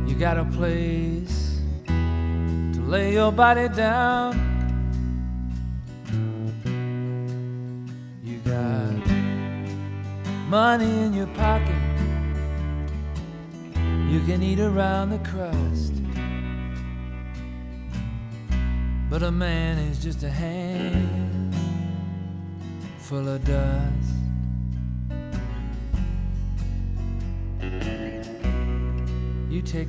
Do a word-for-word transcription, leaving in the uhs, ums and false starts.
You got a place to lay your body down. You got money in your pocket. You can eat around the crust. But a man is just a hand full of dust. You take